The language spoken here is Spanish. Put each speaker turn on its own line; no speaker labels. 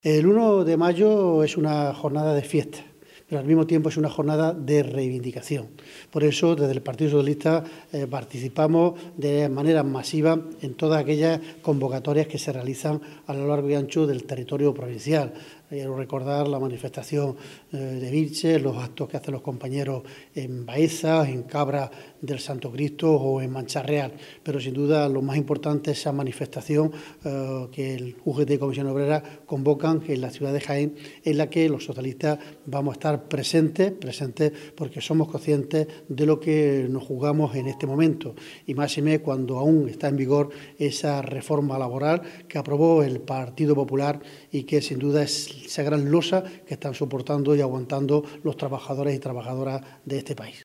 El 1 de mayo es una jornada de fiesta, pero al mismo tiempo es una jornada de reivindicación. Por eso, desde el Partido Socialista participamos de manera masiva en todas aquellas convocatorias que se realizan a lo largo y ancho del territorio provincial. Quiero recordar la manifestación de Vilches, los actos que hacen los compañeros en Baeza, en Cabra del Santo Cristo o en Mancha Real. Pero sin duda lo más importante es esa manifestación que el UGT y Comisión Obrera convocan en la ciudad de Jaén, en la que los socialistas vamos a estar presentes porque somos conscientes de lo que nos jugamos en este momento, y máxime cuando aún está en vigor esa reforma laboral que aprobó el Partido Popular y que sin duda es esa gran losa que están soportando y aguantando los trabajadores y trabajadoras de este país.